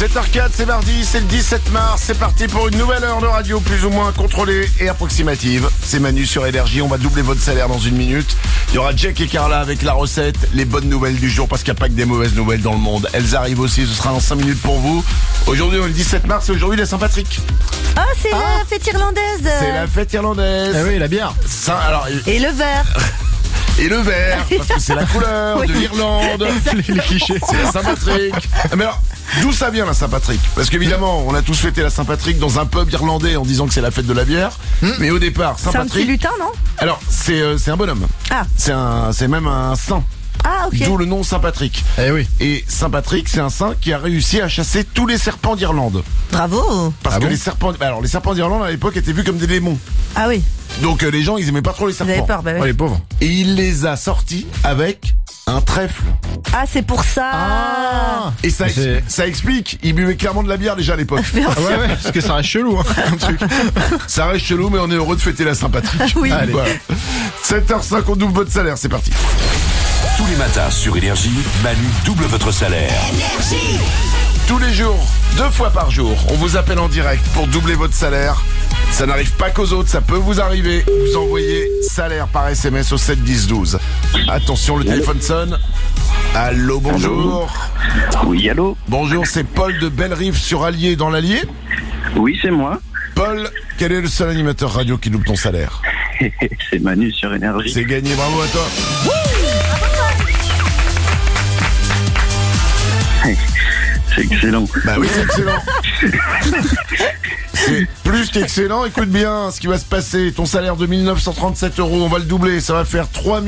7h04, c'est mardi, c'est le 17 mars, c'est parti pour une nouvelle heure de radio plus ou moins contrôlée et approximative. C'est Manu sur Énergie, on va doubler votre salaire dans une minute. Il y aura Jack et Carla avec la recette, les bonnes nouvelles du jour parce qu'il n'y a pas que des mauvaises nouvelles dans le monde. Elles arrivent aussi, ce sera dans 5 minutes pour vous. Aujourd'hui, on est le 17 mars et aujourd'hui, la Saint-Patrick. Oh, c'est la fête irlandaise. C'est la fête irlandaise. Ah oui, la bière. Et le verre. Et le vert, parce que c'est la couleur de l'Irlande. Les clichés. C'est la Saint-Patrick. Mais alors, d'où ça vient la Saint-Patrick? Parce qu'évidemment, on a tous fêté la Saint-Patrick dans un pub irlandais en disant que c'est la fête de la bière. Mais au départ, C'est un petit Saint-Patrick... lutin, non? Alors, c'est un bonhomme. Ah. C'est même un saint. Ah, ok. D'où le nom Saint-Patrick. Eh oui. Et Saint-Patrick, c'est un saint qui a réussi à chasser tous les serpents d'Irlande. Bravo. Parce Ah que bon les serpents d'Irlande à l'époque étaient vus comme des démons. Ah oui, Donc les gens, ils aimaient pas trop les vous avez serpents. peur, bah Oh, oui. les pauvres. Et il les a sortis avec un trèfle. Ah, c'est pour ça. Et ça, C'est- ça explique, il buvait clairement de la bière déjà à l'époque. Bien Ah sûr. ouais, parce que ça reste chelou, hein, comme truc. Ça reste chelou, mais on est heureux de fêter la Saint-Patrick. Oui. Allez. Voilà. 7h05, on double votre salaire, c'est parti. Tous les matins sur Énergie, Manu double votre salaire. Tous les jours, 2 fois par jour, on vous appelle en direct pour doubler votre salaire. Ça n'arrive pas qu'aux autres, ça peut vous arriver. Vous envoyez salaire par SMS au 7 10 12. Attention, le téléphone sonne. Allô, bonjour. Oui, allô? Bonjour, c'est Paul de Bellerive sur Allier dans l'Allier. Oui, c'est moi. Paul, quel est le seul animateur radio qui double ton salaire? C'est Manu sur Énergie. C'est gagné, bravo à toi. C'est excellent. Bah oui, c'est excellent. C'est plus qu'excellent. Écoute bien ce qui va se passer. Ton salaire de 1937 €, on va le doubler. Ça va faire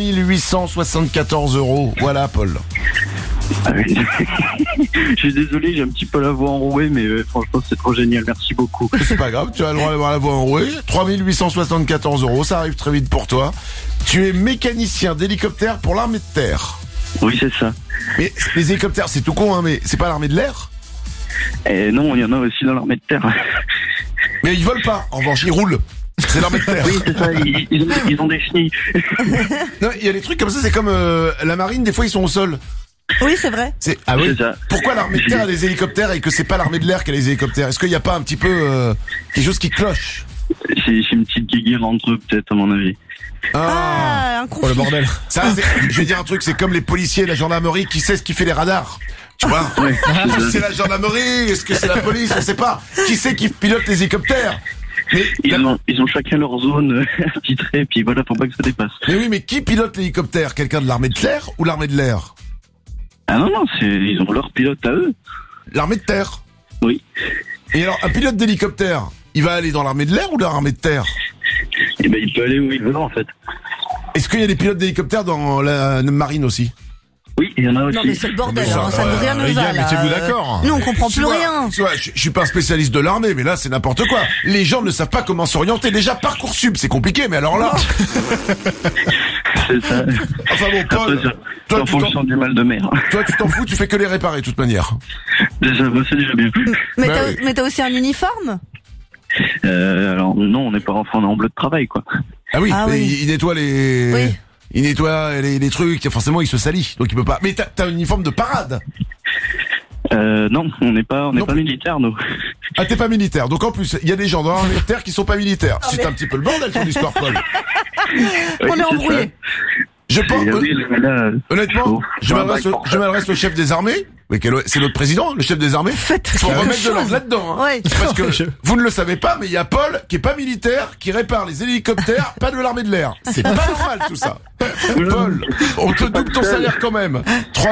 3874 €. Voilà, Paul. Ah oui. Je suis désolé, j'ai un petit peu la voix enrouée, mais franchement, c'est trop génial. Merci beaucoup. C'est pas grave, tu as le droit d'avoir la voix enrouée. 3874 €, ça arrive très vite pour toi. Tu es mécanicien d'hélicoptère pour l'armée de terre. Oui, c'est ça. Mais les hélicoptères, c'est tout con, hein, mais c'est pas l'armée de l'air. Et non, il y en a aussi dans l'armée de terre. Mais ils volent pas. En revanche, ils roulent. C'est l'armée de terre. Oui, c'est ça, ils ont des chenilles. Non, il y a des trucs comme ça, c'est comme la marine, des fois ils sont au sol. Oui, c'est vrai. Ah oui. C'est ça. Pourquoi l'armée de terre a des hélicoptères et que c'est pas l'armée de l'air qui a les hélicoptères? Est-ce qu'il n'y a pas un petit peu quelque chose qui cloche? C'est une petite guéguerre entre eux, peut-être, à mon avis. Ah, un Oh, le conflit. bordel. Ça, je vais dire un truc, c'est comme les policiers, la gendarmerie, qui sait ce qui fait les radars. Tu vois? Ouais, Est-ce que c'est la gendarmerie? Est-ce que c'est la police? On sait pas. Qui c'est qui pilote les hélicoptères? Mais, ils ont chacun leur zone titrée, puis voilà, faut pas que ça dépasse. mais oui, mais qui pilote l'hélicoptère? Quelqu'un de l'armée de terre ou l'armée de l'air? Ah non, ils ont leur pilote à eux. L'armée de terre. Oui. Et alors, un pilote d'hélicoptère, il va aller dans l'armée de l'air ou dans l'armée de terre? Et ben, il peut aller où il veut, en fait. Est-ce qu'il y a des pilotes d'hélicoptère dans la marine aussi? Oui, il y en a aussi. Non, mais c'est le bordel, Mais ça, hein, ça nous rien les nous gars, va, là. mettez-vous d'accord. Nous, on comprend plus rien. Tu vois, je suis pas un spécialiste de l'armée, mais là, c'est n'importe quoi. Les gens ne savent pas comment s'orienter. Déjà, Parcoursup, c'est compliqué, mais alors là... C'est ça. Enfin bon, Paul, Après, toi, en fonction du mal de mer. toi, tu t'en fous, tu fais que les réparer, de toute manière. Déjà, bah, c'est déjà bien. Mais Bah t'as oui. mais t'as aussi un uniforme? Alors, non, on n'est pas enfin en bleu de travail, quoi. Ah oui, Ah mais oui. il nettoie les... Oui. Il nettoie les trucs, forcément, il se salit, donc il peut pas... Mais t'as un uniforme de parade. Non, on n'est pas Non plus. militaire, nous. Ah, t'es pas militaire, donc en plus, il y a des gens dans l'armée de terre qui sont pas militaires. Ah, C'est un petit peu le bordel, ton histoire, Paul. On est embrouillés. Je pense... Là, Honnêtement, faut- je m'adresse au chef des armées. Mais c'est notre président, le chef des armées. Faites Pour quelque remettre de chose. l'ordre là-dedans. Hein. Ouais. Parce que vous ne le savez pas, mais il y a Paul qui est pas militaire, qui répare les hélicoptères, pas de l'armée de l'air. C'est pas normal tout ça. Paul, on te double ton salaire quand même.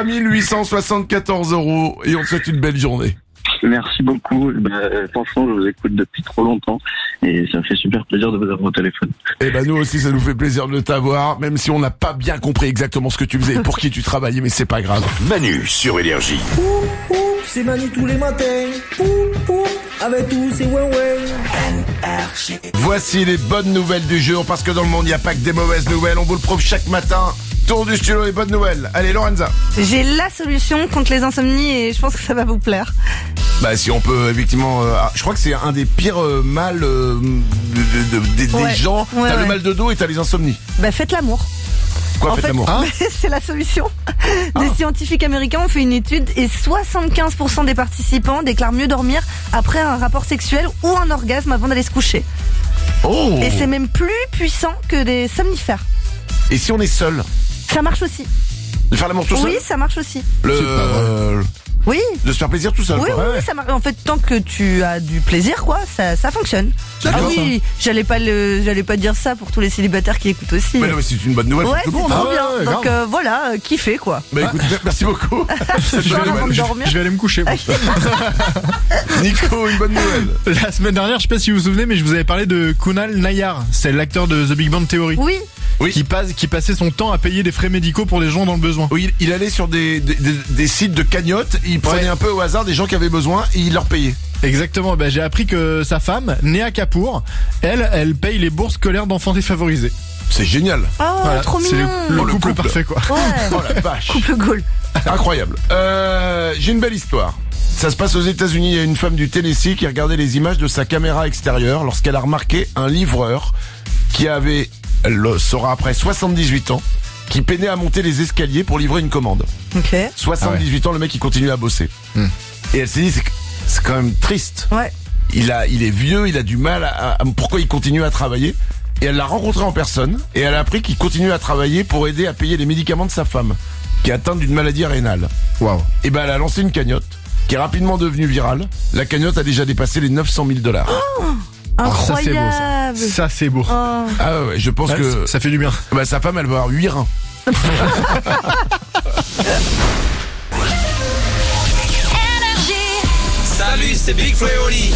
3874 € et on te souhaite une belle journée. Merci beaucoup. Franchement, je vous écoute depuis trop longtemps et ça me fait super plaisir de vous avoir au téléphone. Et ben nous aussi, ça nous fait plaisir de t'avoir, même si on n'a pas bien compris exactement ce que tu faisais et pour qui tu travaillais, mais c'est pas grave. Manu sur Énergie. C'est Manu tous les matins. Poup, poup, avec tous ces ouais. Voici les bonnes nouvelles du jour, parce que dans le monde, il n'y a pas que des mauvaises nouvelles. On vous le prouve chaque matin. Tour du studio, les bonnes nouvelles. Allez, Lorenza. J'ai la solution contre les insomnies et je pense que ça va vous plaire. Bah si on peut effectivement, je crois que c'est un des pires mal des Ouais. gens. Ouais, T'as le ouais. mal de dos et t'as les insomnies. Bah faites l'amour. Quoi, En faites fait, l'amour c'est la solution. Des scientifiques américains ont fait une étude et 75% des participants déclarent mieux dormir après un rapport sexuel ou un orgasme avant d'aller se coucher. Oh. Et c'est même plus puissant que des somnifères. Et si on est seul, Ça marche aussi. de faire l'amour tout seul Oui, ça marche aussi. Oui. De se faire plaisir tout seul. Oui, quoi. oui, ça marche. En fait, tant que tu as du plaisir, quoi, ça fonctionne. D'accord, Ah oui, j'allais pas dire ça pour tous les célibataires qui écoutent aussi. Mais non, mais c'est une bonne nouvelle Ouais, pour c'est tout le monde. trop hein. bien. ouais, Donc voilà, kiffez quoi. Bah écoute, merci beaucoup. C'est une bonne Avant de nouvelle. dormir. Je vais aller me coucher. moi. Nico, une bonne nouvelle. La semaine dernière, je sais pas si vous vous souvenez, mais je vous avais parlé de Kunal Nayyar. C'est l'acteur de The Big Bang Theory. Oui. Oui. Qui passait son temps à payer des frais médicaux pour des gens dans le besoin. Oui, il allait sur des sites de cagnotte, il prenait un peu au hasard des gens qui avaient besoin et il leur payait. Exactement, j'ai appris que sa femme, Néha Kapoor, elle paye les bourses scolaires d'enfants défavorisés. C'est génial. Oh, Voilà, trop c'est mignon. le Oh, le couple couple. parfait quoi. Ouais. Oh la vache. Couple Gaulle. Incroyable. J'ai une belle histoire. Ça se passe aux États-Unis. Il y a une femme du Tennessee qui regardait les images de sa caméra extérieure lorsqu'elle a remarqué un livreur qui avait, elle le saura après, 78 ans, qui peinait à monter les escaliers pour livrer une commande. Ok. 78 ans, le mec il continue à bosser. Et elle s'est dit, c'est quand même triste. Ouais. Il est vieux, il a du mal à pourquoi il continue à travailler. Et elle l'a rencontré en personne et elle a appris qu'il continue à travailler pour aider à payer les médicaments de sa femme, qui est atteinte d'une maladie rénale. Waouh. Et ben elle a lancé une cagnotte qui est rapidement devenue virale. La cagnotte a déjà dépassé les 900 000 $. Ça c'est beau Incroyable. ça. Ça c'est beau. Oh. Ah ouais, je pense Ouais, que ça fait du bien. bah, sa femme elle va avoir 8 reins. Salut, c'est Big Flo et Oli.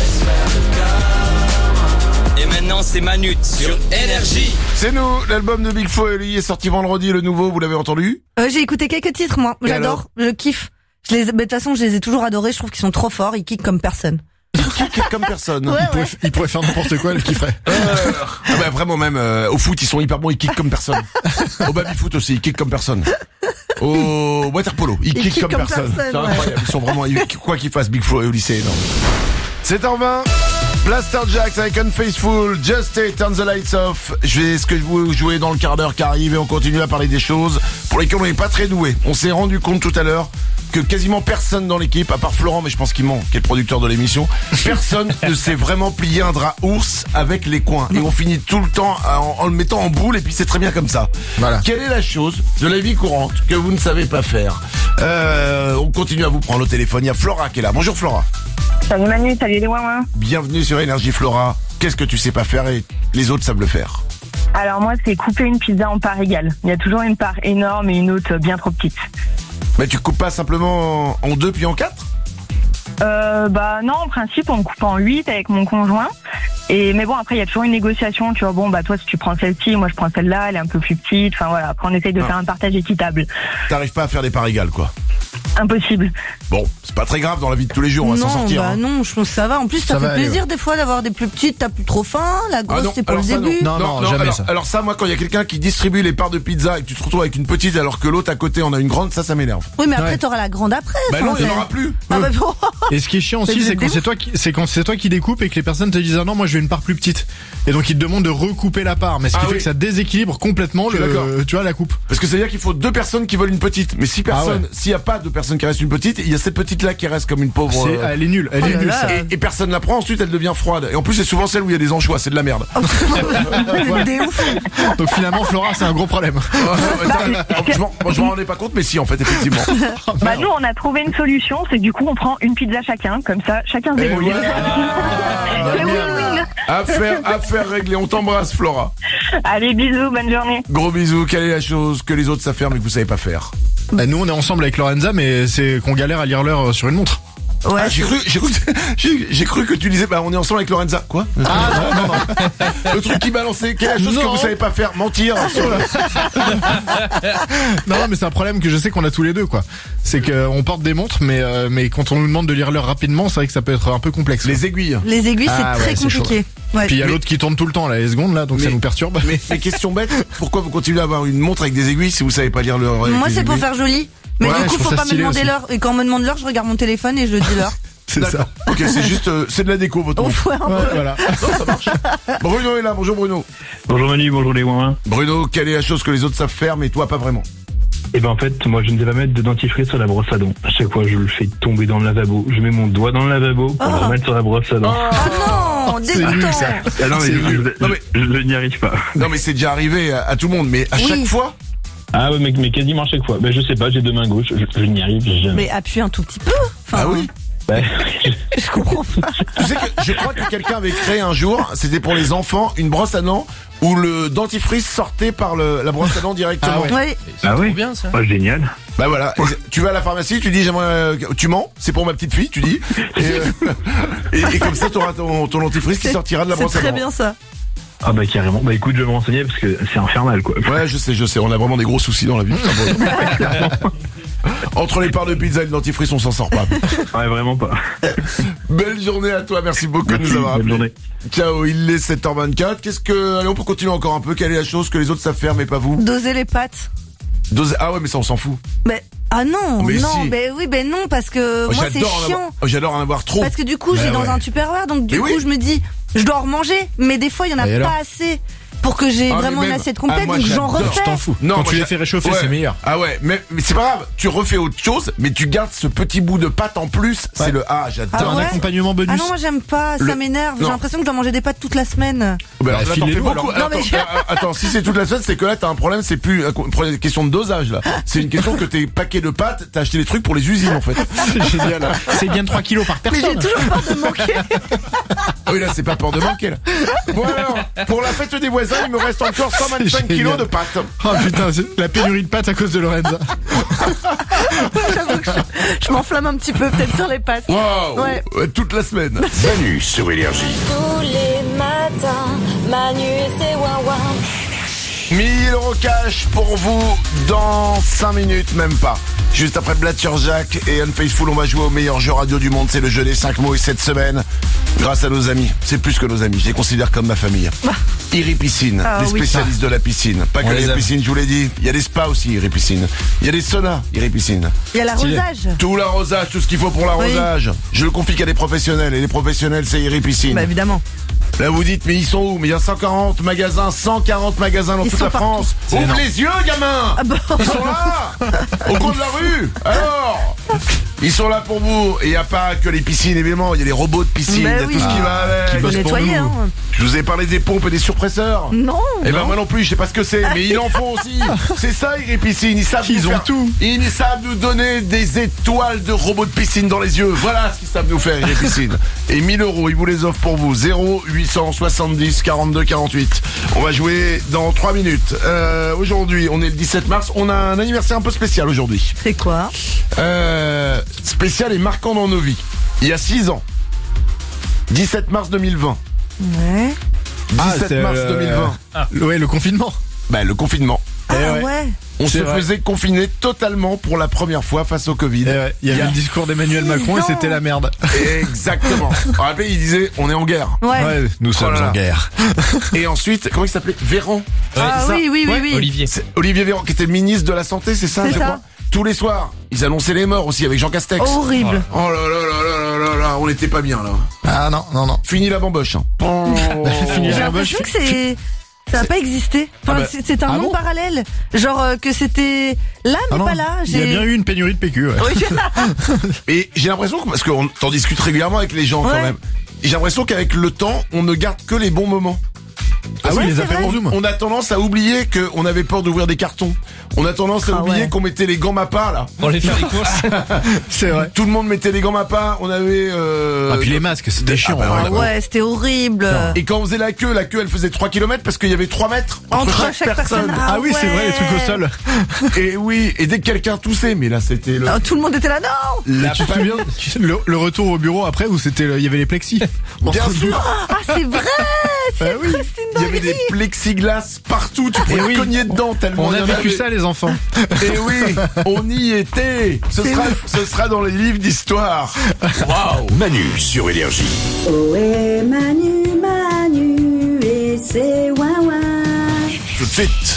Et maintenant, c'est Manute sur Énergie. C'est nous, l'album de Big Flo et Oli est sorti vendredi, le nouveau, vous l'avez entendu? J'ai écouté quelques titres, moi. Et alors J'adore, je kiffe. De toute façon, je les ai toujours adorés. Je trouve qu'ils sont trop forts. Ils kickent comme personne. Kick comme personne. Ouais, ouais. Il pourrait faire n'importe quoi, elle kifferait. Ah bah vraiment même au foot ils sont hyper bons, ils kickent comme personne. Au baby-foot aussi, ils kickent comme personne. Au waterpolo, ils kickent comme personne. C'est ouais. incroyable, ils sont vraiment quoi qu'ils fassent, Big Flo et au lycée, énorme. 7h20, Blaster Jacks avec Unfaithful, Just Stay, Turn the Lights Off. Je vais ce que vous jouez dans le quart d'heure qui arrive et on continue à parler des choses pour lesquelles on n'est pas très doué. On s'est rendu compte tout à l'heure que quasiment personne dans l'équipe, à part Florent, mais je pense qu'il ment, qui est le producteur de l'émission, personne ne sait vraiment plier un drap ours avec les coins. Et on finit tout le temps en le mettant en boule et puis c'est très bien comme ça. Voilà. Quelle est la chose de la vie courante que vous ne savez pas faire? On continue à vous prendre au téléphone. Il y a Flora qui est là. Bonjour Flora. Salut Manu, salut les ouin. Bienvenue sur Énergie Flora. Qu'est-ce que tu sais pas faire et les autres savent le faire? Alors moi, c'est couper une pizza en parts égales. Il y a toujours une part énorme et une autre bien trop petite. Mais tu coupes pas simplement en 2 puis en 4? Bah non, en principe, on coupe en 8 avec mon conjoint. Mais bon, après, il y a toujours une négociation. Tu vois, bon, bah toi, si tu prends celle-ci, moi, je prends celle-là, elle est un peu plus petite. Enfin voilà, après, on essaye de faire un partage équitable. T'arrives pas à faire des parts égales, quoi. Impossible. Bon, c'est pas très grave dans la vie de tous les jours, on va s'en sortir. Bah hein. non, je pense que ça va. En plus, ça Ça fait va aller, plaisir des fois d'avoir des plus petites. T'as plus trop faim. La grosse, c'est pour le alors ça, début. Non, jamais ça. Alors ça, moi, quand il y a quelqu'un qui distribue les parts de pizza et que tu te retrouves avec une petite alors que l'autre à côté en a une grande, ça m'énerve. Oui, mais après, Ouais. t'auras la grande après. Bah enfin, non, il y en c'est- aura plus. Ah bah bon. Et ce qui est chiant Mais aussi, vous c'est êtes quand des c'est toi qui découpes et que les personnes te disent ah non moi je veux une part plus petite. Et donc ils te demandent de recouper la part, mais ce qui Ah fait oui. que ça déséquilibre complètement Je suis d'accord. tu vois la coupe. Parce que ça veut dire qu'il faut 2 personnes qui veulent une petite. Mais si personne, ouais. s'il y a pas 2 personnes qui restent une petite, il y a cette petite là qui reste comme une pauvre. Elle est nulle, elle Oh est là nulle là. ça. Et personne la prend, ensuite elle devient froide. Et en plus c'est souvent celle où il y a des anchois, c'est de la merde. Des ouf. Donc finalement Flora c'est un gros problème. Je m'en rendais pas compte, mais si en fait effectivement. Bah nous, on a trouvé une solution. C'est que du coup, on prend une pizza chacun. Comme ça, chacun se Et débrouille. voilà. C'est win-win. Affaire réglée, on t'embrasse Flora. Allez, bisous, bonne journée. Gros bisous, quelle est la chose que les autres savent faire mais que vous savez pas faire? Bah, nous on est ensemble avec Lorenza mais c'est qu'on galère à lire l'heure sur une montre. Ouais. Ah, j'ai cru que tu disais bah on est ensemble avec Lorenza. Quoi? Ah non. Le truc qui balançait, quelle est la chose que Non. vous savez pas faire? Mentir sur le... Non mais c'est un problème que je sais qu'on a tous les deux quoi. C'est qu'on porte des montres mais quand on nous demande de lire l'heure rapidement, c'est vrai que ça peut être un peu complexe. Les aiguilles. Les aiguilles, Ah c'est très ouais, c'est chaud, compliqué. Ouais. Puis il y a Mais- l'autre qui tourne tout le temps là, les secondes là, donc ça Mais- nous perturbe. Mais question bête, pourquoi vous continuez à avoir une montre avec des aiguilles si vous savez pas lire l'heure? avec Moi, les c'est pour aiguilles faire joli. Mais Ouais, du je coup, trouve faut ça pas me stylé demander aussi. l'heure. Et quand on me demande l'heure, je regarde mon téléphone et je dis l'heure. C'est D'accord. Ok, c'est juste, c'est de la déco votre montre. Ouais, un peu. Ouais, voilà. Non, ça marche. Bruno est là, bonjour Bruno. Bonjour Manu, bonjour les ouin. Bruno, quelle est la chose que les autres savent faire mais toi pas vraiment? Et ben en fait, moi je ne sais pas mettre de dentifrice sur la brosse à dents. À chaque fois, je le fais tomber dans le lavabo. Je mets mon doigt dans le lavabo pour le remettre sur la brosse à dents. Ah non, C'est nul, dégoûtant. ça. Ah non, mais, C'est nul. non, mais, Je n'y arrive pas. non, mais c'est déjà arrivé à tout le monde, mais à Oui. chaque fois. Ah ouais, mais quasiment à chaque fois. Ben je sais pas, j'ai deux mains gauches, je n'y arrive jamais. Mais appuie un tout petit peu. Enfin, Ah oui. Ouais. Je comprends pas. Tu sais que je crois que quelqu'un avait créé un jour, c'était pour les enfants, une brosse à dents où le dentifrice sortait par la brosse à dents directement. Ah ouais. Ouais. Ah oui. bien ça. Oh, génial. Bah voilà, tu vas à la pharmacie, tu dis j'aimerais, tu mens, c'est pour ma petite fille, tu dis, et comme ça t'auras ton dentifrice qui sortira de la C'est brosse à dents. très bien ça. Ah bah carrément. Bah écoute, je vais me renseigner parce que c'est infernal quoi. Ouais, je sais, on a vraiment des gros soucis dans la vie. Entre les parts de pizza et le dentifrice, on s'en sort pas. Ouais, vraiment pas. Belle journée à toi, merci beaucoup de nous avoir bonne appelés. journée. Ciao, il est 7h24. Allez, on peut continuer encore un peu. Quelle est la chose que les autres savent faire mais pas vous? Doser les pâtes. Ah ouais, mais ça on s'en fout. Mais ah non, Mais non, si. mais oui, ben non, parce que moi c'est chiant. J'adore en avoir trop. Parce que du coup, j'ai dans un Tupperware, donc du Mais coup, oui. je me dis, je dois en remanger, mais des fois, il y en a Et alors pas assez pour que j'ai Ah, vraiment mais une même- assiette complète, moi, donc j'en j'adore. refais. Je t'en fous. Non, Quand moi, tu les fais réchauffer, ouais. c'est meilleur. Ah ouais, mais c'est pas grave. Tu refais autre chose, mais tu gardes ce petit bout de pâte en plus. C'est le j'adore. Ah Un ouais accompagnement bonus. Ah non, moi j'aime pas, ça Le- m'énerve. J'ai non. l'impression que je dois manger des pâtes toute la semaine. Bah, alors, là, t'en file-les-nous, fais beaucoup. alors. Non, mais Attends, si c'est toute la semaine, c'est que là t'as un problème. C'est plus une question de dosage là. C'est une question que tes paquets de pâtes, t'as acheté des trucs pour les usines en fait. C'est génial. C'est bien 3 kilos par Mais j'ai personne. toujours peur de manquer. Ah oui, là c'est pas peur de manquer là. Bon alors, pour la fête des voisins, il me reste encore 125 C'est kilos génial. de pâtes. Oh putain, c'est la pénurie de pâtes à cause de Lorenza. J'avoue que je m'enflamme un petit peu, peut-être sur les pâtes. Waouh, Ouais. toute la semaine. Manu sur Énergie. Tous les matins, Manu et ses ouin-ouin. 1000 € cash pour vous dans 5 minutes, même pas. Juste après Blatcher Jack et Unfaithful, on va jouer au meilleur jeu radio du monde. C'est le jeu des 5 mots et cette semaine, grâce à nos amis. C'est plus que nos amis, je les considère comme ma famille. Iri Piscine, Ah, des oui. spécialistes de la piscine. Pas que les les aime. piscines, je vous l'ai dit. Il y a des spas aussi, Iri Piscine. Il y a des saunas, Iri Piscine. Il y a l'arrosage. Tout l'arrosage, tout ce qu'il faut pour l'arrosage. Je le confie qu'à des professionnels. Et les professionnels, c'est Iri Piscine. Bah évidemment. Là vous dites mais ils sont où? Mais il y a 140 magasins dans Ils toute sont la partout. France. C'est Ouvre énorme. les yeux gamin. bon Ils sont là au coin de la rue. Alors ils sont là pour vous. Et il n'y a pas que les piscines évidemment, il y a les robots de piscine, il y a Mais oui. tout ce qui va avec. qui Faut bosse pour nettoyer, nous. hein. Je vous ai parlé des pompes et des surpresseurs. Non. Eh ben moi non plus, je sais pas ce que c'est, mais ils en font aussi. C'est ça, Iri Piscine. Ils savent Ils nous ont faire- tout. Ils savent nous donner des étoiles de robots de piscine dans les yeux. Voilà ce qu'ils savent nous faire, Iri Piscine. Et 1000 €, ils vous les offrent pour vous. 0870 42 48. On va jouer dans 3 minutes. Aujourd'hui, on est le 17 mars. On a un anniversaire un peu spécial aujourd'hui. C'est quoi? Spécial et marquant dans nos vies. Il y a 6 ans. 17 mars 2020. Ouais. 17 c'est, mars 2020. Ouais, le confinement. Bah, le confinement. Ah ouais. ouais. On C'est se vrai. faisait confiner totalement pour la première fois face au Covid. Et ouais, il y avait le discours d'Emmanuel 6 Macron et ans. c'était la merde. Exactement. Vous vous rappelez, il disait on est en guerre. Ouais. nous sommes là là. en guerre. Et ensuite, comment il s'appelait? Véran. Ah c'est ça oui, oui, oui, Ouais. oui. Olivier. C'est Olivier Véran qui était ministre de la Santé, c'est ça, C'est je ça. crois. Tous les soirs, ils annonçaient les morts aussi avec Jean Castex. Horrible. Oh là là là là là là là, on n'était pas bien là. Ah non, non, non. Fini la bamboche. Hein. Fini J'ai la l'impression bamboche. que ça n'a pas existé. Enfin, Ah bah- c'est un Ah monde bon parallèle. Genre que c'était là, mais Ah non, pas là. il y a bien eu une pénurie de PQ. Ouais. Oui. Et j'ai l'impression que, parce qu'on t'en discute régulièrement avec les gens quand Ouais. même, et j'ai l'impression qu'avec le temps, on ne garde que les bons moments. Ah oui, les c'est apéros vrai. Zoom. On a tendance à oublier qu'on avait peur d'ouvrir des cartons. On a tendance à Ah oublier ouais. qu'on mettait les gants Mappa là. Pour aller faire les courses. C'est vrai. Tout le monde mettait les gants Mappa. On avait. Ah puis les masques, c'était chiant. bah hein. ouais. Ouais, c'était horrible. Et quand on faisait la queue elle faisait 3 km parce qu'il y avait 3 mètres Entre chaque personne. Ah oui, c'est vrai, les trucs au sol. Et oui, et dès que quelqu'un toussait, mais là c'était le. Ah, tout le monde était là, non. la Tu te famille- souviens le retour au bureau après où c'était il y avait les plexis. Bien Entre nous. sûr, Ah, c'est vrai. C'est oui. vrai, c'est une il y avait dinguerie. des plexiglas partout. Tu pouvais Eh oui. cogner dedans tellement. On il y a en vécu avait. ça les enfants. Et oui, on y était. Ce sera dans les livres d'histoire. Waouh. Manu sur Énergie. Ohé Manu, Manu et ses ouin-ouin. Tout de suite.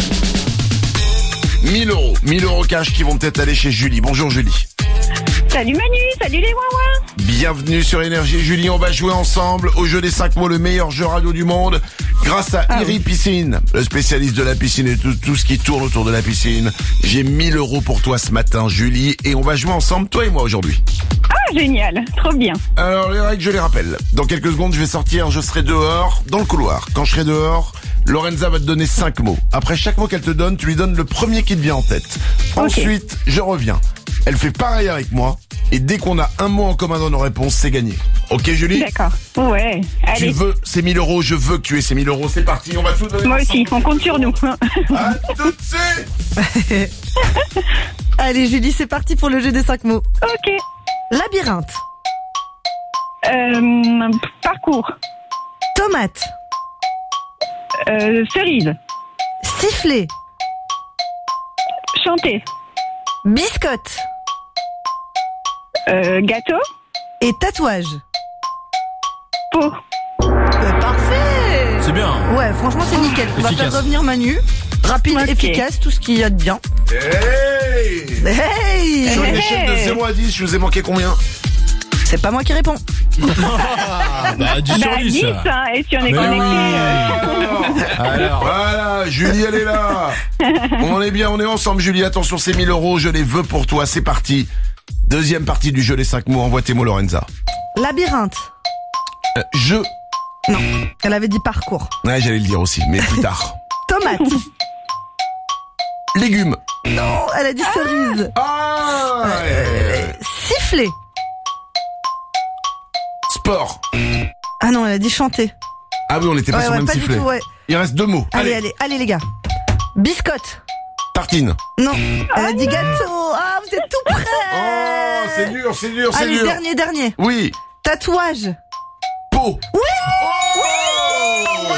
1000 €. 1000 € cash qui vont peut-être aller chez Julie. Bonjour Julie. Salut Manu, salut les ouin-ouin. Bienvenue sur Énergie. Julie, on va jouer ensemble au jeu des 5 mots, le meilleur jeu radio du monde. Grâce à Iri Piscine, le spécialiste de la piscine et tout ce qui tourne autour de la piscine. J'ai 1000 € pour toi ce matin, Julie. Et on va jouer ensemble, toi et moi, aujourd'hui. Ah, génial, trop bien. Alors, les règles, je les rappelle. Dans quelques secondes, je vais sortir, je serai dehors, dans le couloir. Quand je serai dehors, Lorenza va te donner 5 mots. Après chaque mot qu'elle te donne, tu lui donnes le premier qui te vient en tête. Ok. Ensuite, je reviens. Elle fait pareil avec moi. Et dès qu'on a un mot en commun dans nos réponses, c'est gagné. Ok, Julie? D'accord. Ouais, Tu allez. veux ces 1000 €, je veux que tu aies ces 1000 €. C'est parti, on va tout donner. Moi aussi, on compte sur nous. À tout de suite. Allez Julie, c'est parti pour le jeu des 5 mots. Ok. Labyrinthe, Parcours. tomate, Cerise. sifflet, Chanter. biscotte Gâteau. et tatouage. Pot. Parfait. C'est bien. Ouais, franchement c'est nickel. On va Efficace. faire revenir Manu. Rapide, Ok. efficace, tout ce qu'il y a de bien. Hey. Hey, Sur une échelle de 0 à 10, je vous ai manqué combien? c'est pas moi qui réponds. Bah, 10 sur 10. 10, hein, et si on est Mais connecté. Alors. Voilà, Julie, elle est là. On est bien, on est ensemble, Julie. Attention, ces 1000 €, je les veux pour toi. C'est parti. Deuxième partie du jeu des 5 mots. Envoie tes mots, Lorenza. Labyrinthe. Je. Non, elle avait dit parcours. Ouais, j'allais le dire aussi, mais plus tard. Tomate. Légumes. Non, elle a dit cerise. Ah. Sifflet. Sport. Ah non, elle a dit chanter. Ah oui, on était pas sur le même pas sifflet. du tout, ouais. Il reste 2 mots. Allez les gars. Biscotte. Tartine. Non, elle a dit gâteau. Ah, vous êtes tout près. Oh, c'est dur, c'est dur, c'est Allez, dur. dernier. Oui. Tatouage. Peau. Oui. Oh.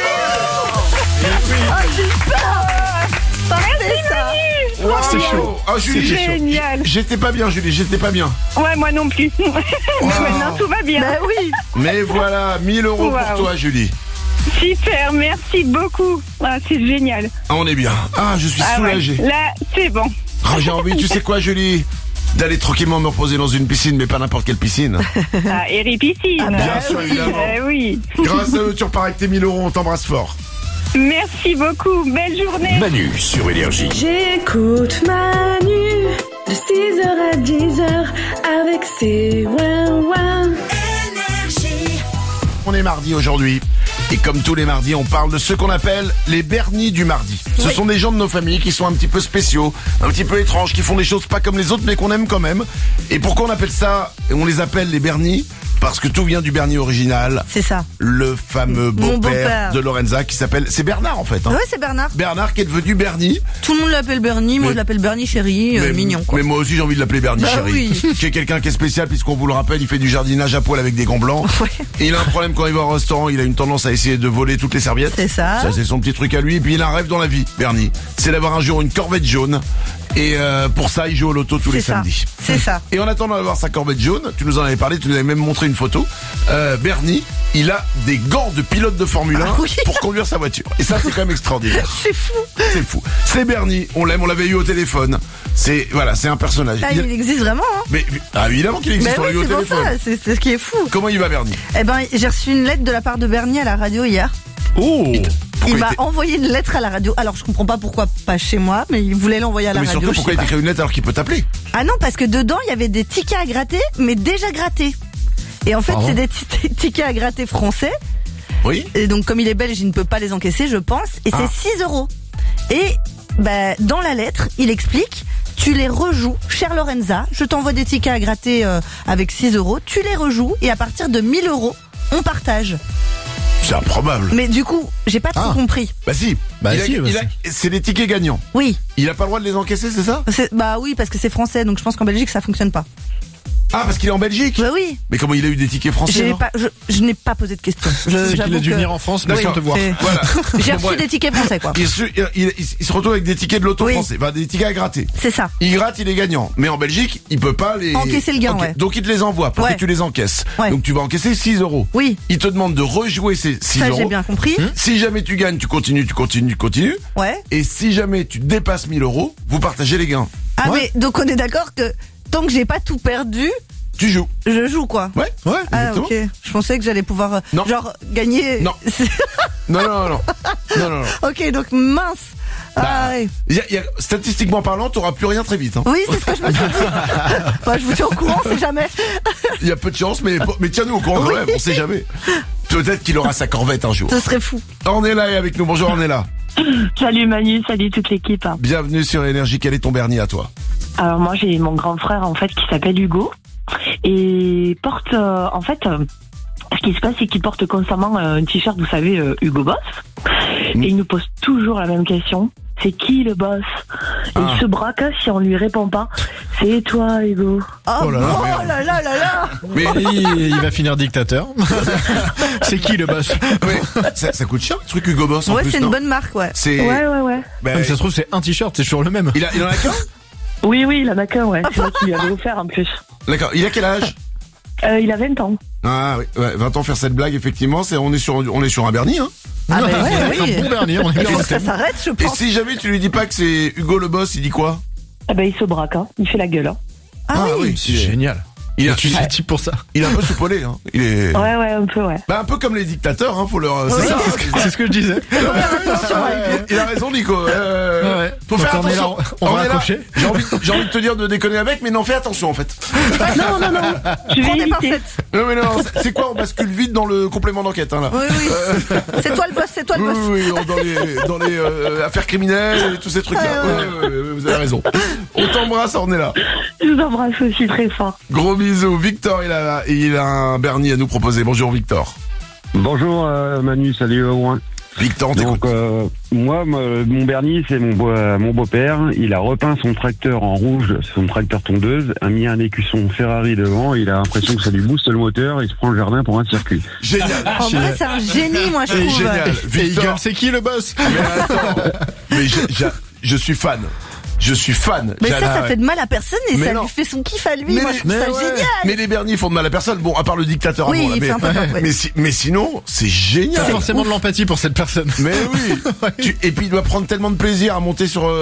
Ah, j'ai eu peur. Parfait, ça. Wow. C'est chaud. Ah, Julie, C'est chaud. Génial. j'étais pas bien, Julie, j'étais pas bien. Ouais, moi non plus. Mais maintenant, tout va bien. Bah oui. Mais voilà, 1000 € pour Wow. toi, Julie. Super, merci beaucoup. Ah, c'est génial. Ah, on est bien. Ah, je suis Ah ouais, soulagé. là, c'est bon. Ah, j'ai envie, tu sais quoi, Julie? D'aller tranquillement me reposer dans une piscine, mais pas n'importe quelle piscine. Ah, Eri Piscine. Ah, bah Bien sûr, évidemment. Oui. Grâce à eux, tu repars avec tes 1000 €, on t'embrasse fort. Merci beaucoup. Belle journée. Manu sur Énergie. J'écoute Manu de 6h à 10h avec ses ouin-ouin. On est mardi aujourd'hui. Et comme tous les mardis, on parle de ce qu'on appelle les Bernies du mardi. Ce sont des gens de nos familles qui sont un petit peu spéciaux, un petit peu étranges, qui font des choses pas comme les autres, mais qu'on aime quand même. Et pourquoi on appelle ça, on les appelle les Bernies? Parce que tout vient du Bernie original, C'est ça. le fameux Mon beau-père beau-père. de Lorenza qui s'appelle... C'est Bernard en fait. Hein. Ouais, c'est Bernard. Bernard qui est devenu Bernie. Tout le monde l'appelle Bernie. Moi, Mais- je l'appelle Bernie chéri. Mignon, quoi. Mais moi aussi j'ai envie de l'appeler Bernie, Bah chéri. oui. Qui est quelqu'un qui est spécial puisqu'on vous le rappelle, il fait du jardinage à poil avec des gants blancs. Ouais. Et il a un problème quand il va au restaurant, il a une tendance à essayer de voler toutes les serviettes. C'est ça. Ça c'est son petit truc à lui. Et puis il a un rêve dans la vie, Bernie. C'est d'avoir un jour une Corvette jaune. Et pour ça, il joue au loto tous les C'est ça. samedis. C'est ça. Et en attendant d'avoir sa Corvette jaune, tu nous en avais parlé, tu nous avais même montré une photo. Bernie, il a des gants de pilote de Formule 1 Ah oui. pour conduire sa voiture. Et ça, c'est quand même extraordinaire. C'est fou. C'est fou. C'est Bernie, on l'aime, on l'avait eu au téléphone. C'est voilà, c'est un personnage. Ah, il existe vraiment, hein. Mais évidemment qu'il existe, Mais on l'a oui, eu au c'est pour téléphone. ça. C'est ce qui est fou. Comment il va, Bernie? Eh ben, j'ai reçu une lettre de la part de Bernie à la radio hier. Oh. Il Pourquoi m'a il t'est- envoyé une lettre à la radio. Alors, je comprends pas pourquoi pas chez moi, mais il voulait l'envoyer à la Mais radio. surtout, je pourquoi sais il t'écrit une lettre alors qu'il peut t'appeler? pas. Ah non, parce que dedans, il y avait des tickets à gratter, mais déjà grattés. Et en fait, Pardon c'est des tickets à gratter français. Oui. Et donc, comme il est belge, il ne peut pas les encaisser, je pense. Et Ah. c'est 6 €. Et bah, dans la lettre, il explique, tu les rejoues, chère Lorenza, je t'envoie des tickets à gratter avec 6 €, tu les rejoues, et à partir de 1000 €, on partage. C'est improbable. Mais du coup, j'ai pas trop compris. Bah si. Bah Il a- si, bah il a- c'est des tickets gagnants. Oui, Il a pas le droit de les encaisser, c'est ça? bah oui, parce que c'est français, donc je pense qu'en Belgique, ça fonctionne pas. Ah, parce qu'il est en Belgique? Bah oui. Mais comment il a eu des tickets français? J'ai alors pas, je n'ai pas posé de questions. C'est qu'il a J'avoue dû que venir en France, mais D'accord, sans te voir. c'est- Voilà. J'ai Bon, reçu bref. des tickets français, quoi. Il se retrouve avec des tickets de l'auto Oui. français, enfin des tickets à gratter. C'est ça. Il gratte, il est gagnant. Mais en Belgique, il peut pas les... Encaisser le gain, Ok. ouais. Donc il te les envoie pour Ouais. que tu les encaisses. Ouais. Donc tu vas encaisser 6 €. Oui. Il te demande de rejouer ces 6 Ça, €. j'ai bien compris. Si jamais tu gagnes, tu continues. Ouais. Et si jamais tu dépasses 1000 €, vous partagez les gains. Ah, Ouais. mais donc on est d'accord que tant que j'ai pas tout perdu, Tu joues. Je joue quoi. Ouais. Ah Exactement. ok. Je pensais que j'allais pouvoir Non. genre gagner. Non. Non. Ok, donc mince. Ouais. Statistiquement parlant, t'auras plus rien très vite. Hein. Oui, c'est ce que je me suis dit. Bah, je vous tiens au courant, c'est jamais. Il y a peu de chance, mais tiens-nous au courant quand même, on sait jamais. Peut-être qu'il aura sa corvette un jour. Ce serait fou. Ornella est avec nous. Bonjour Ornella. Salut Manu, salut toute l'équipe. Bienvenue sur Énergie. Quel est ton Bernie à toi? Alors moi j'ai mon grand frère en fait qui s'appelle Hugo et porte ce qui se passe c'est qu'il porte constamment un t-shirt, vous savez, Hugo Boss, et il nous pose toujours la même question. C'est qui le boss? Et il se braque si on lui répond pas. C'est toi, Hugo. Oh là là. Mais il va finir dictateur. C'est qui le boss? ça coûte cher le truc Hugo Boss en Ouais, plus, c'est non? une bonne marque, ouais. C'est... Ouais. Bah, Mais ça se trouve c'est un t-shirt, c'est toujours le même. il en a qu'un? Oui, il en a qu'un, ouais. C'est moi qui lui avais offert en plus. D'accord. Il a quel âge? Il a 20 ans. Ah oui, ouais, 20 ans faire cette blague, effectivement, on est sur un Bernie, hein. Ah bah oui. Un bon Bernier, on est Il bien faut que resté. ça s'arrête, je Et pense. si jamais tu lui dis pas que c'est Hugo le boss, il dit quoi? Ah ben il se braque, hein. Il fait la gueule. Hein. Ah oui. C'est génial. Il a, Tu es type pour ça. il est un peu soupolé, hein. Il est... Ouais, un peu, ouais. Bah, un peu comme les dictateurs, hein, faut leur... C'est Oui. ça. C'est ce que je disais. Il a raison, Nico. Ouais. Faut Donc, faire on est là, attention. on va est là. accrocher. J'ai envie de te dire de déconner avec, mais non, fais attention, en fait. Non. Je vais On est éviter. parfaite. Non, mais non, c'est quoi? On bascule vite dans le complément d'enquête, hein, là. Oui. C'est toi le boss, Oui, dans les affaires criminelles et tous ces trucs-là. Ouais. Ouais, vous avez raison. On t'embrasse, Ornella. Je vous embrasse aussi très fort. Gros bisous. Victor, il a un Bernie à nous proposer. Bonjour, Victor. Bonjour Manu, salut Owen. Victor, on t'écoute. Donc moi, mon Bernie, c'est mon beau-père. Il a repeint son tracteur en rouge, son tracteur tondeuse, a mis un écusson Ferrari devant. Il a l'impression que ça lui booste le moteur. Il se prend le jardin pour un circuit. Génial. En vrai, c'est un génie, moi, je trouve. Génial. Et il Victor, gueule, c'est qui le boss? mais attends. Mais je suis fan. Je suis fan. Mais ça fait de mal à personne et Mais ça non. lui fait son kiff à lui. Mais Moi, je trouve ça génial. Mais les Bernies font de mal à personne. Bon, à part le dictateur à Oui, mort, là, il fait un peu peur, ouais. mais sinon, c'est génial. T'as forcément de l'empathie pour cette personne. Mais oui. Et puis il doit prendre tellement de plaisir à monter sur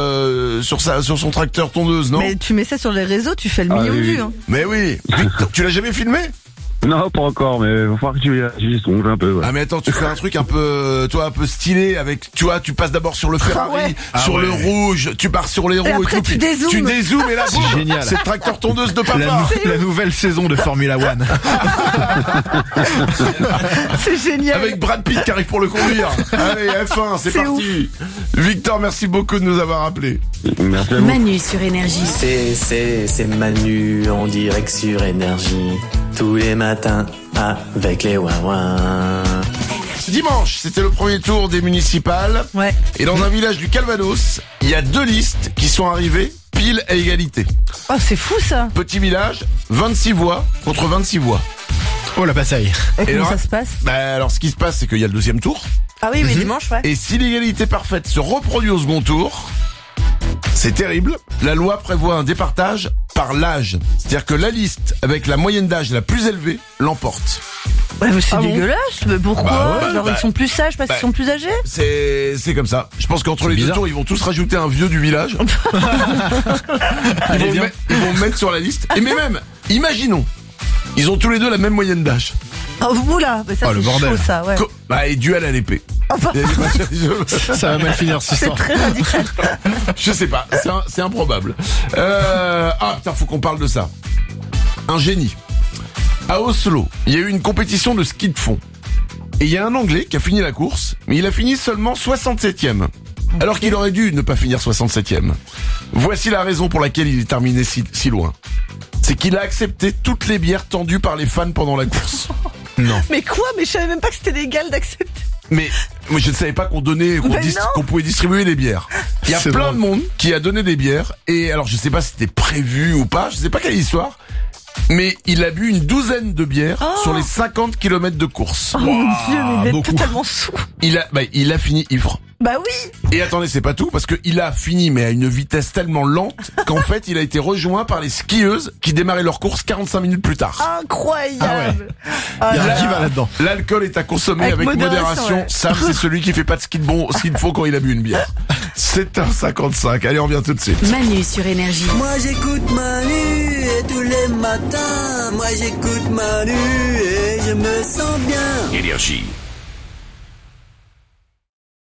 son tracteur tondeuse, non? Mais tu mets ça sur les réseaux, tu fais le million de oui. vues. Hein. Mais oui. Victor, tu l'as jamais filmé? Non, pas encore, mais il va falloir que tu songes un peu. Ouais. Ah mais attends, tu fais un truc un peu stylé avec, tu vois, tu passes d'abord sur le Ferrari, sur le rouge, tu pars sur les roues et après, tout, tu puis dézoomes. tu dézoomes et là, boum, génial. c'est le tracteur tondeuse de papa. La nouvelle saison de Formula One. C'est génial. Avec Brad Pitt qui arrive pour le conduire. Allez, F1, c'est parti. Victor, merci beaucoup de nous avoir appelés. Merci à vous. Manu sur Énergie. C'est Manu en direct sur Énergie. Tous les matins avec les ouin-ouin. Dimanche, c'était le premier tour des municipales. Ouais. Et dans un village du Calvados, il y a 2 listes qui sont arrivées pile à égalité. Oh, c'est fou ça. Petit village, 26 voix contre 26 voix. Oh la bataille. Et comment alors- ça se passe? Bah alors ce qui se passe, c'est qu'il y a le 2e tour. Ah oui, mais dimanche, ouais. Et si l'égalité parfaite se reproduit au second tour, c'est terrible. La loi prévoit un départage par l'âge. C'est-à-dire que la liste avec la moyenne d'âge la plus élevée l'emporte. Ouais, mais c'est Ah bon dégueulasse. Mais pourquoi? Bah ouais, Genre, bah- ils sont plus sages parce qu'ils sont plus âgés? C'est comme ça. Je pense qu'entre les deux bizarre. tours, ils vont tous rajouter un vieux du village. Allez, viens. Ils vont le mettre sur la liste. Et mais même, imaginons, ils ont tous les deux la même moyenne d'âge. Oh, oula, mais ça, Oh, le c'est bordel. chaud, ça, ouais. Bah, et duel à l'épée. Oh, bah, Ça va mal finir cette c'est histoire. très radical. Je sais pas, c'est improbable. Putain, faut qu'on parle de ça. Un génie. À Oslo, il y a eu une compétition de ski de fond. Et il y a un Anglais qui a fini la course, mais il a fini seulement 67e. Alors qu'il aurait dû ne pas finir 67e. Voici la raison pour laquelle il est terminé si loin. C'est qu'il a accepté toutes les bières tendues par les fans pendant la course. Mais quoi? Mais je savais même pas que c'était légal d'accepter. Mais moi je ne savais pas qu'on Mais non. pouvait distribuer des bières. Il y a C'est plein drôle. de monde qui a donné des bières et alors je sais pas si c'était prévu ou pas, je sais pas quelle histoire. Mais il a bu une 12aine de bières sur les 50 km de course. Oh mon dieu, mais il est beaucoup. totalement sous. Il a fini ivre. Bah oui. Et attendez, c'est pas tout, parce que il a fini, mais à une vitesse tellement lente qu'en fait, il a été rejoint par les skieuses qui démarraient leur course 45 minutes plus tard. Incroyable. Ah Il y a là un qui là. va là-dedans. L'alcool est à consommer avec modération. ouais. Sam, c'est celui qui fait pas de ski de fond quand il a bu une bière. 7h55. Allez, on revient tout de suite. Manu sur Énergie. Moi j'écoute Manu et réveille tous les matins. Moi j'écoute Manu et je me sens bien. Énergie.